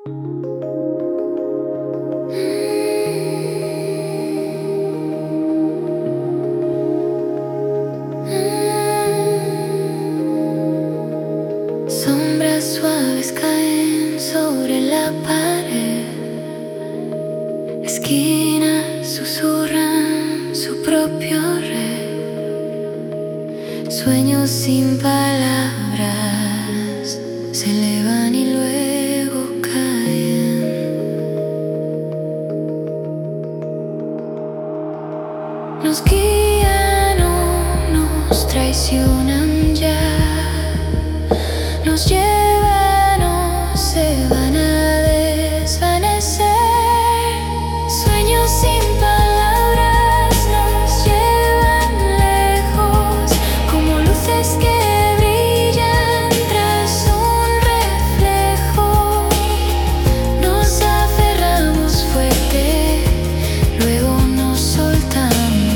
Sombras suaves caen sobre la pared, esquinas susurran su propio rey. Sueños sin palabras se elevan y luego caen. Nos guían o nos traicionan ya. Nos llevan o se van a desvanecer. Sueños sin palabras nos llevan lejos, como luces que brillan tras un reflejo. Nos aferramos fuerte, luego nos soltamos.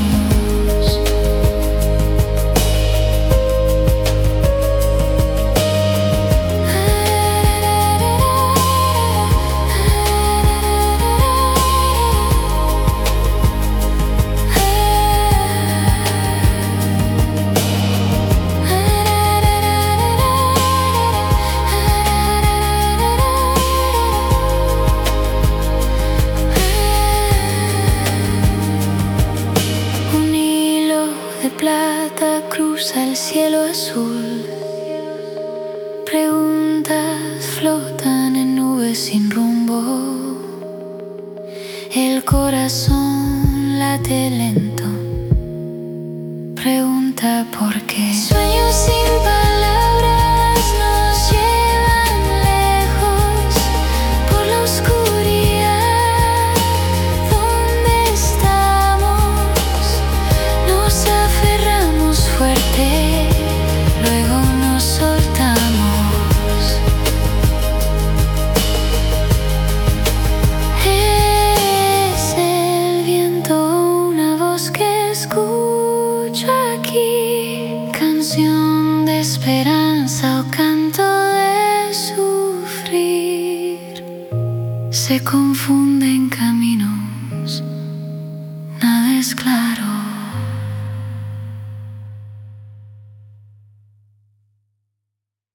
De plata cruza el cielo azul. Preguntas flotan en nubes sin rumbo. El corazón late lento. Pregunta por qué. Sueños sin palabras nos llevan lejos por la oscuridad. ¿Dónde estamos? Nos aferramos fuerte, luego nos soltamos. Es el viento, una voz que escucho aquí, canción de esperanza o canto de sufrir. Se confunden caminos, nada es claro.